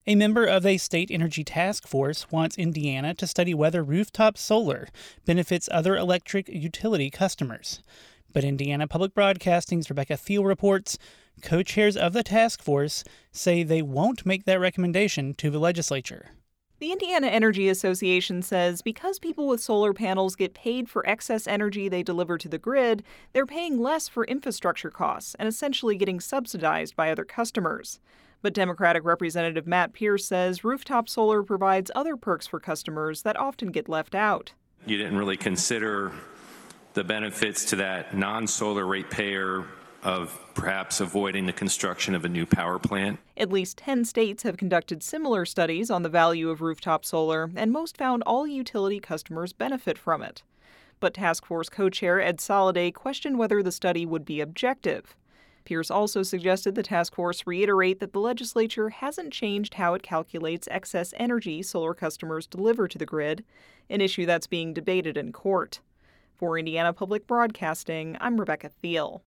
A member of a state energy task force wants Indiana to study whether rooftop solar benefits other electric utility customers. But Indiana Public Broadcasting's Rebecca Thiel reports co-chairs of the task force say they won't make that recommendation to the legislature. The Indiana Energy Association says because people with solar panels get paid for excess energy they deliver to the grid, they're paying less for infrastructure costs and essentially getting subsidized by other customers. But Democratic Representative Matt Pierce says rooftop solar provides other perks for customers that often get left out. You didn't really consider the benefits to that non-solar ratepayer of perhaps avoiding the construction of a new power plant. At least 10 states have conducted similar studies on the value of rooftop solar, and most found all utility customers benefit from it. But task force co-chair Ed Soliday questioned whether the study would be objective. Pierce also suggested the task force reiterate that the legislature hasn't changed how it calculates excess energy solar customers deliver to the grid, an issue that's being debated in court. For Indiana Public Broadcasting, I'm Rebecca Thiel.